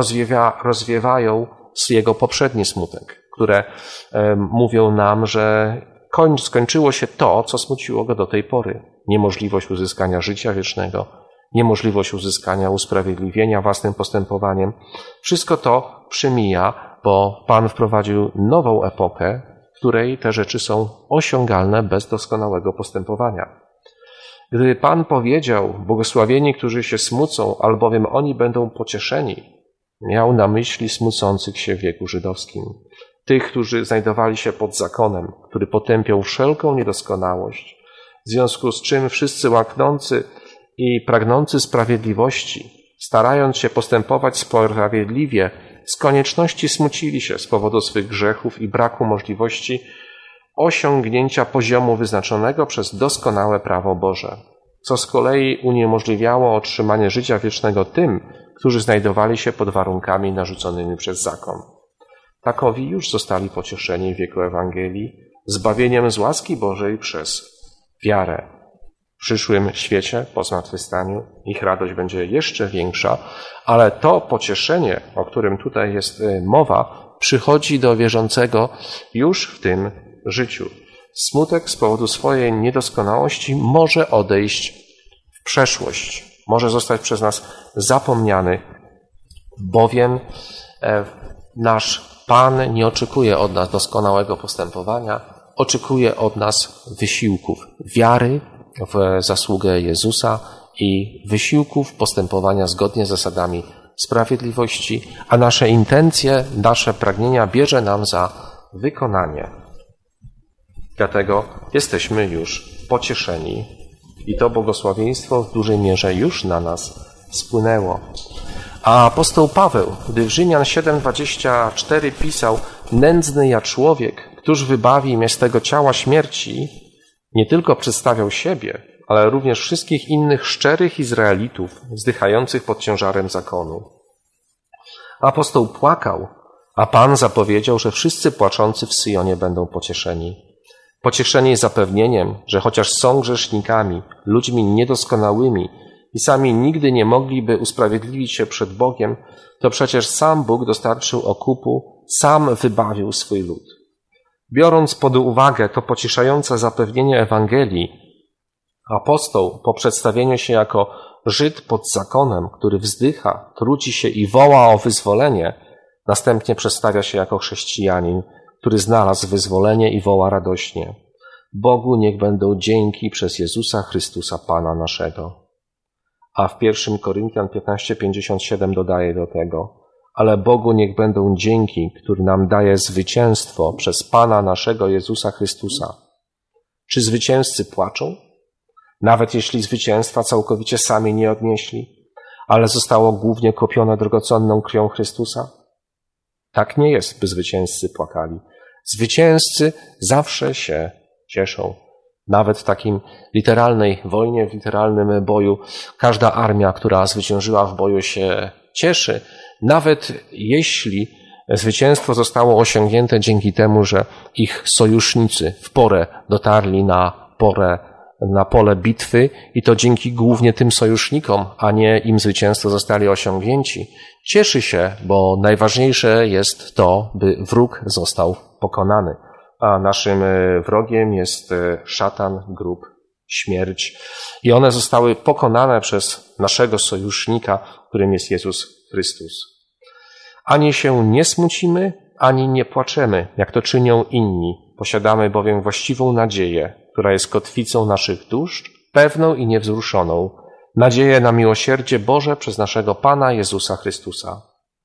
rozwiewają jego poprzedni smutek, które mówią nam, że skończyło się to, co smuciło go do tej pory. Niemożliwość uzyskania życia wiecznego, niemożliwość uzyskania usprawiedliwienia własnym postępowaniem. Wszystko to przemija, bo Pan wprowadził nową epokę, w której te rzeczy są osiągalne bez doskonałego postępowania. Gdy Pan powiedział, błogosławieni, którzy się smucą, albowiem oni będą pocieszeni, miał na myśli smucących się w wieku żydowskim, tych, którzy znajdowali się pod zakonem, który potępiał wszelką niedoskonałość, w związku z czym wszyscy łaknący i pragnący sprawiedliwości, starając się postępować sprawiedliwie, z konieczności smucili się z powodu swych grzechów i braku możliwości osiągnięcia poziomu wyznaczonego przez doskonałe prawo Boże, co z kolei uniemożliwiało otrzymanie życia wiecznego tym, którzy znajdowali się pod warunkami narzuconymi przez zakon. Takowi już zostali pocieszeni w wieku Ewangelii, zbawieniem z łaski Bożej przez wiarę. W przyszłym świecie, po zmartwychwstaniu, ich radość będzie jeszcze większa, ale to pocieszenie, o którym tutaj jest mowa, przychodzi do wierzącego już w tym życiu. Smutek z powodu swojej niedoskonałości może odejść w przeszłość, może zostać przez nas zapomniany, bowiem nasz Pan nie oczekuje od nas doskonałego postępowania, oczekuje od nas wysiłków wiary w zasługę Jezusa i wysiłków postępowania zgodnie z zasadami sprawiedliwości, a nasze intencje, nasze pragnienia bierze nam za wykonanie. Dlatego jesteśmy już pocieszeni i to błogosławieństwo w dużej mierze już na nas spłynęło. A apostoł Paweł, gdy w Rzymian 7:24 pisał: nędzny ja człowiek, któż wybawi mnie z tego ciała śmierci, nie tylko przedstawiał siebie, ale również wszystkich innych szczerych Izraelitów wzdychających pod ciężarem zakonu. Apostoł płakał, a Pan zapowiedział, że wszyscy płaczący w Syjonie będą pocieszeni. Pocieszeni zapewnieniem, że chociaż są grzesznikami, ludźmi niedoskonałymi i sami nigdy nie mogliby usprawiedliwić się przed Bogiem, to przecież sam Bóg dostarczył okupu, sam wybawił swój lud. Biorąc pod uwagę to pocieszające zapewnienie Ewangelii, apostoł po przedstawieniu się jako Żyd pod zakonem, który wzdycha, truci się i woła o wyzwolenie, następnie przedstawia się jako chrześcijanin, który znalazł wyzwolenie i woła radośnie: Bogu niech będą dzięki przez Jezusa Chrystusa Pana naszego. A w 1 Koryntian 15:57 dodaje do tego: ale Bogu niech będą dzięki, który nam daje zwycięstwo przez Pana naszego Jezusa Chrystusa. Czy zwycięzcy płaczą? Nawet jeśli zwycięstwa całkowicie sami nie odnieśli, ale zostało głównie kupione drogocenną krwią Chrystusa? Tak nie jest, by zwycięzcy płakali. Zwycięzcy zawsze się cieszą. Nawet w takim literalnej wojnie, w literalnym boju, każda armia, która zwyciężyła w boju, się cieszy. Nawet jeśli zwycięstwo zostało osiągnięte dzięki temu, że ich sojusznicy w porę dotarli na pole bitwy i to dzięki głównie tym sojusznikom, a nie im zwycięstwo zostali osiągnięci. Cieszy się, bo najważniejsze jest to, by wróg został pokonany. A naszym wrogiem jest szatan, grób, śmierć. I one zostały pokonane przez naszego sojusznika, którym jest Jezus Chrystus. Ani się nie smucimy, ani nie płaczemy, jak to czynią inni. Posiadamy bowiem właściwą nadzieję, która jest kotwicą naszych dusz, pewną i niewzruszoną. Nadzieję na miłosierdzie Boże przez naszego Pana Jezusa Chrystusa.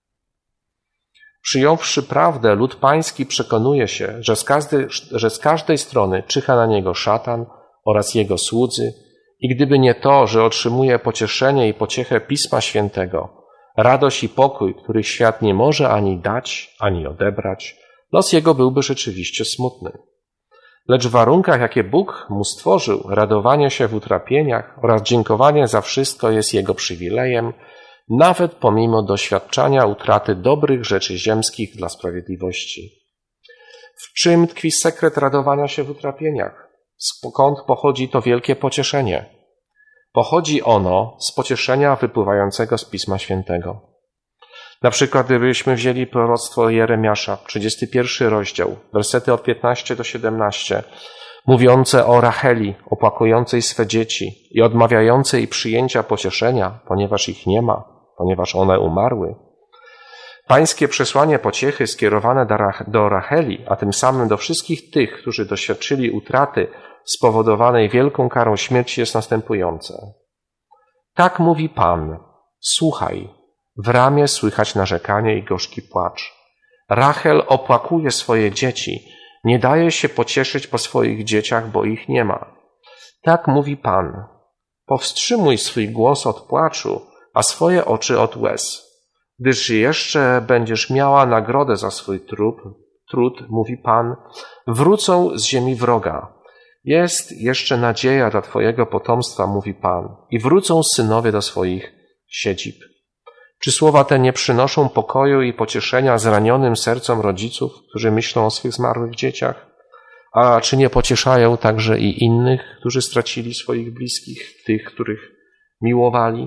Przyjąwszy prawdę, lud pański przekonuje się, że z każdej strony czyha na niego szatan oraz jego słudzy i gdyby nie to, że otrzymuje pocieszenie i pociechę Pisma Świętego, radość i pokój, których świat nie może ani dać, ani odebrać, los jego byłby rzeczywiście smutny. Lecz w warunkach, jakie Bóg mu stworzył, radowanie się w utrapieniach oraz dziękowanie za wszystko jest jego przywilejem, nawet pomimo doświadczania utraty dobrych rzeczy ziemskich dla sprawiedliwości. W czym tkwi sekret radowania się w utrapieniach? Skąd pochodzi to wielkie pocieszenie? Pochodzi ono z pocieszenia wypływającego z Pisma Świętego. Na przykład gdybyśmy wzięli proroctwo Jeremiasza, 31 rozdział, wersety od 15 do 17, mówiące o Racheli, opłakującej swe dzieci i odmawiającej przyjęcia pocieszenia, ponieważ ich nie ma, ponieważ one umarły. Pańskie przesłanie pociechy skierowane do Racheli, a tym samym do wszystkich tych, którzy doświadczyli utraty spowodowanej wielką karą śmierci, jest następujące. Tak mówi Pan, słuchaj, w ramie słychać narzekanie i gorzki płacz. Rachel opłakuje swoje dzieci, nie daje się pocieszyć po swoich dzieciach, bo ich nie ma. Tak mówi Pan, powstrzymuj swój głos od płaczu, a swoje oczy od łez, gdyż jeszcze będziesz miała nagrodę za swój trud, mówi Pan, wrócą z ziemi wroga. Jest jeszcze nadzieja dla Twojego potomstwa, mówi Pan, i wrócą synowie do swoich siedzib. Czy słowa te nie przynoszą pokoju i pocieszenia zranionym sercom rodziców, którzy myślą o swych zmarłych dzieciach? A czy nie pocieszają także i innych, którzy stracili swoich bliskich, tych, których miłowali?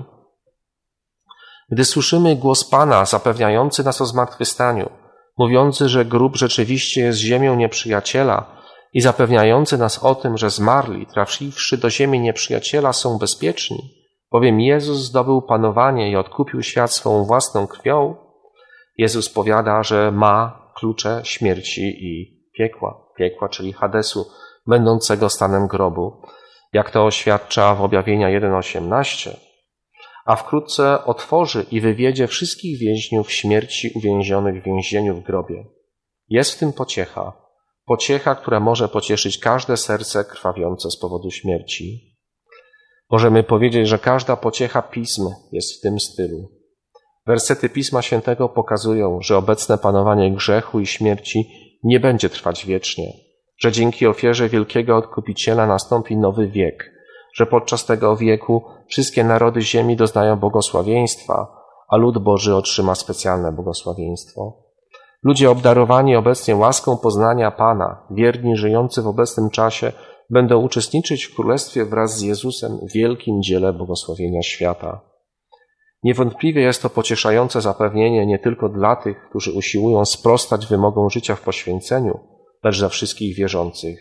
Gdy słyszymy głos Pana zapewniający nas o zmartwychwstaniu, mówiący, że grób rzeczywiście jest ziemią nieprzyjaciela i zapewniający nas o tym, że zmarli, trafiwszy do ziemi nieprzyjaciela, są bezpieczni, bowiem Jezus zdobył panowanie i odkupił świat swą własną krwią, Jezus powiada, że ma klucze śmierci i piekła, czyli Hadesu, będącego stanem grobu, jak to oświadcza w Objawienia 1:18, a wkrótce otworzy i wywiedzie wszystkich więźniów śmierci uwięzionych w więzieniu w grobie. Jest w tym pociecha, która może pocieszyć każde serce krwawiące z powodu śmierci. Możemy powiedzieć, że każda pociecha Pism jest w tym stylu. Wersety Pisma Świętego pokazują, że obecne panowanie grzechu i śmierci nie będzie trwać wiecznie, że dzięki ofierze wielkiego Odkupiciela nastąpi nowy wiek, że podczas tego wieku wszystkie narody ziemi doznają błogosławieństwa, a lud Boży otrzyma specjalne błogosławieństwo. Ludzie obdarowani obecnie łaską poznania Pana, wierni żyjący w obecnym czasie, będą uczestniczyć w Królestwie wraz z Jezusem w wielkim dziele błogosławienia świata. Niewątpliwie jest to pocieszające zapewnienie nie tylko dla tych, którzy usiłują sprostać wymogom życia w poświęceniu, lecz dla wszystkich wierzących.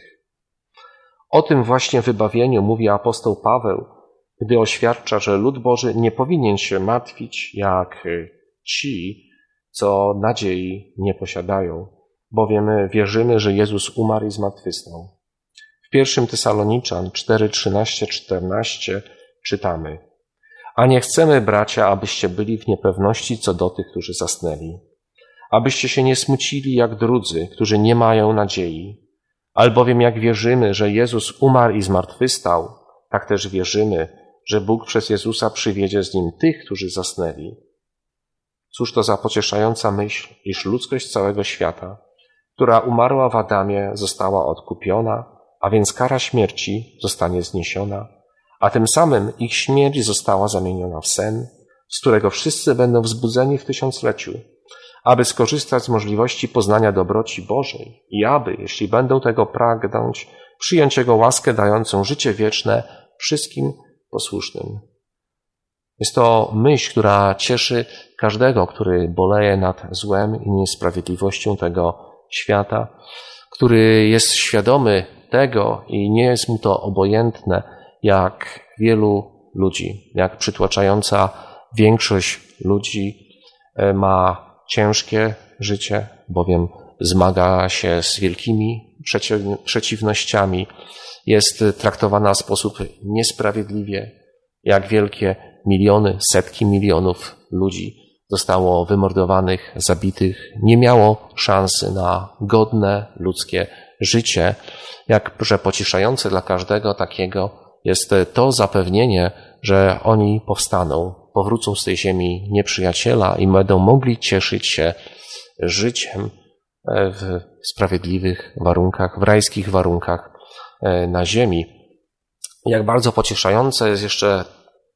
O tym właśnie wybawieniu mówi apostoł Paweł, gdy oświadcza, że lud Boży nie powinien się martwić jak ci, co nadziei nie posiadają, bowiem wierzymy, że Jezus umarł i zmartwychwstał. W 1 Tesaloniczan 4:13-14 czytamy: A nie chcemy, bracia, abyście byli w niepewności co do tych, którzy zasnęli, abyście się nie smucili jak drudzy, którzy nie mają nadziei, albowiem jak wierzymy, że Jezus umarł i zmartwychwstał, tak też wierzymy, że Bóg przez Jezusa przywiedzie z Nim tych, którzy zasnęli. Cóż to za pocieszająca myśl, iż ludzkość całego świata, która umarła w Adamie, została odkupiona, a więc kara śmierci zostanie zniesiona, a tym samym ich śmierć została zamieniona w sen, z którego wszyscy będą wzbudzeni w tysiącleciu, aby skorzystać z możliwości poznania dobroci Bożej i aby, jeśli będą tego pragnąć, przyjąć Jego łaskę dającą życie wieczne wszystkim posłusznym. Jest to myśl, która cieszy każdego, który boleje nad złem i niesprawiedliwością tego świata, który jest świadomy tego i nie jest mu to obojętne, jak wielu ludzi, jak przytłaczająca większość ludzi ma ciężkie życie, bowiem zmaga się z wielkimi przeciwnościami, jest traktowana w sposób niesprawiedliwie, jak wielkie miliony, setki milionów ludzi zostało wymordowanych, zabitych, nie miało szansy na godne ludzkie życie, jakże pocieszające dla każdego takiego jest to zapewnienie, że oni powrócą z tej ziemi nieprzyjaciela i będą mogli cieszyć się życiem w sprawiedliwych warunkach, w rajskich warunkach na ziemi. Jak bardzo pocieszające jest jeszcze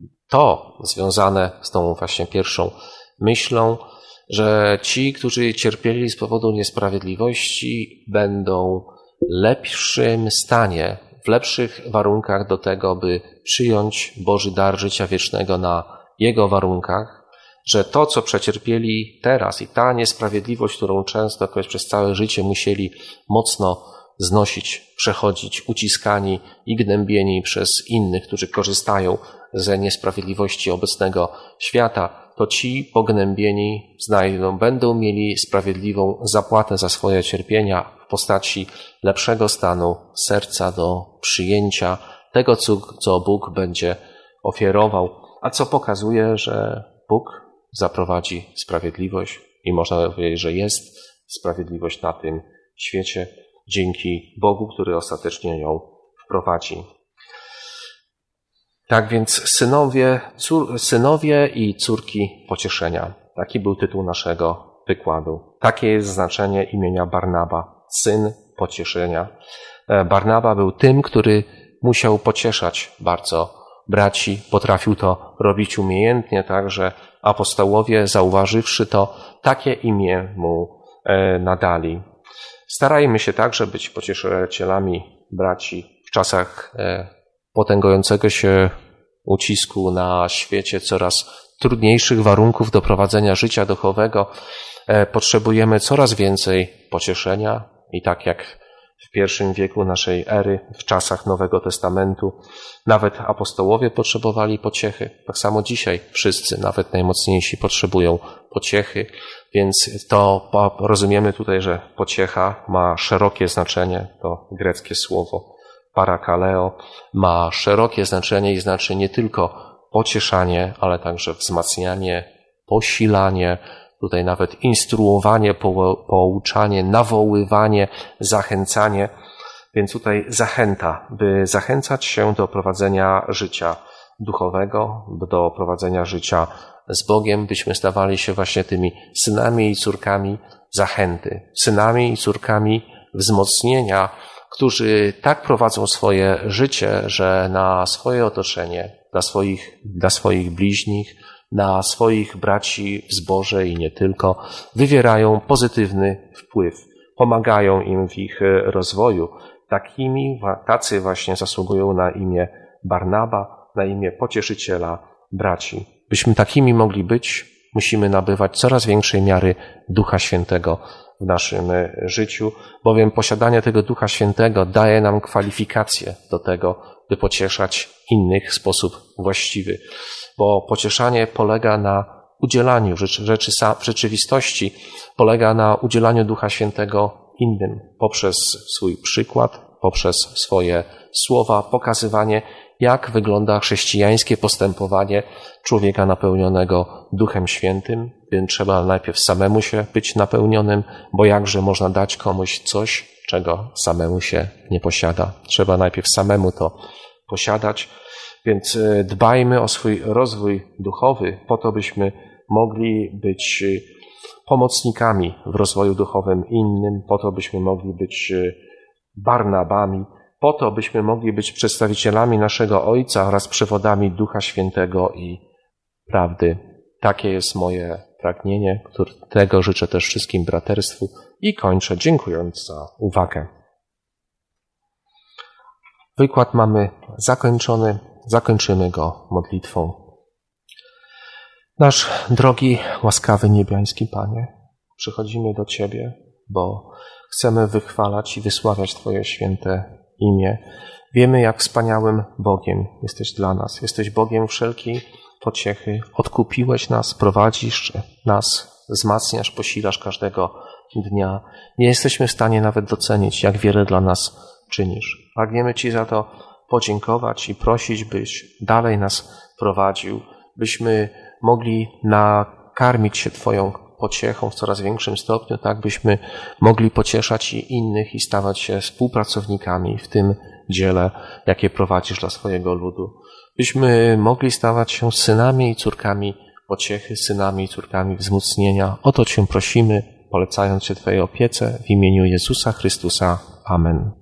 to związane z tą właśnie pierwszą myślą, że ci, którzy cierpieli z powodu niesprawiedliwości, będą w lepszym stanie, w lepszych warunkach do tego, by przyjąć Boży dar życia wiecznego na Jego warunkach, że to, co przecierpieli teraz i ta niesprawiedliwość, którą często przez całe życie musieli mocno znosić, przechodzić, uciskani i gnębieni przez innych, którzy korzystają ze niesprawiedliwości obecnego świata, to ci pognębieni będą mieli sprawiedliwą zapłatę za swoje cierpienia w postaci lepszego stanu serca do przyjęcia tego, co Bóg będzie ofiarował, a co pokazuje, że Bóg zaprowadzi sprawiedliwość i można powiedzieć, że jest sprawiedliwość na tym świecie dzięki Bogu, który ostatecznie ją wprowadzi. Tak więc synowie i córki pocieszenia. Taki był tytuł naszego wykładu. Takie jest znaczenie imienia Barnaba, syn pocieszenia. Barnaba był tym, który musiał pocieszać bardzo braci, potrafił to robić umiejętnie, także apostołowie, zauważywszy to, takie imię mu nadali. Starajmy się także być pocieszycielami braci w czasach potęgującego się ucisku na świecie, coraz trudniejszych warunków do prowadzenia życia duchowego. Potrzebujemy coraz więcej pocieszenia i tak jak w pierwszym wieku naszej ery, w czasach Nowego Testamentu, nawet apostołowie potrzebowali pociechy. Tak samo dzisiaj wszyscy, nawet najmocniejsi, potrzebują pociechy, więc to rozumiemy tutaj, że pociecha ma szerokie znaczenie. To greckie słowo parakaleo ma szerokie znaczenie i znaczy nie tylko pocieszanie, ale także wzmacnianie, posilanie, tutaj nawet instruowanie, pouczanie, nawoływanie, zachęcanie. Więc tutaj zachęta, by zachęcać się do prowadzenia życia duchowego, do prowadzenia życia z Bogiem, byśmy stawali się właśnie tymi synami i córkami zachęty, synami i córkami wzmocnienia, którzy tak prowadzą swoje życie, że na swoje otoczenie, dla swoich bliźnich, na swoich braci w zborze i nie tylko, wywierają pozytywny wpływ, pomagają im w ich rozwoju. Tacy właśnie zasługują na imię Barnaba, na imię pocieszyciela braci. Byśmy takimi mogli być, musimy nabywać coraz większej miary Ducha Świętego w naszym życiu, bowiem posiadanie tego Ducha Świętego daje nam kwalifikacje do tego, by pocieszać innych w sposób właściwy. Bo pocieszanie polega na udzielaniu w rzeczywistości, polega na udzielaniu Ducha Świętego innym poprzez swój przykład, poprzez swoje słowa, pokazywanie, jak wygląda chrześcijańskie postępowanie człowieka napełnionego Duchem Świętym, więc trzeba najpierw samemu się być napełnionym, bo jakże można dać komuś coś, czego samemu się nie posiada. Trzeba najpierw samemu to posiadać, więc dbajmy o swój rozwój duchowy, po to byśmy mogli być pomocnikami w rozwoju duchowym innym, po to byśmy mogli być Barnabami, po to byśmy mogli być przedstawicielami naszego Ojca oraz przewodami Ducha Świętego i prawdy. Takie jest moje pragnienie, którego życzę też wszystkim braterstwu i kończę, dziękując za uwagę. Wykład mamy zakończony, zakończymy go modlitwą. Nasz drogi, łaskawy, niebiański Panie, przychodzimy do Ciebie, bo chcemy wychwalać i wysławiać Twoje święte imię. Wiemy, jak wspaniałym Bogiem jesteś dla nas. Jesteś Bogiem wszelkiej pociechy. Odkupiłeś nas, prowadzisz nas, wzmacniasz, posilasz każdego dnia. Nie jesteśmy w stanie nawet docenić, jak wiele dla nas czynisz. Pragniemy Ci za to podziękować i prosić, byś dalej nas prowadził, byśmy mogli nakarmić się Twoją pociechą w coraz większym stopniu, tak byśmy mogli pocieszać i innych i stawać się współpracownikami w tym dziele, jakie prowadzisz dla swojego ludu. Byśmy mogli stawać się synami i córkami pociechy, synami i córkami wzmocnienia. O to Cię prosimy, polecając się Twojej opiece w imieniu Jezusa Chrystusa. Amen.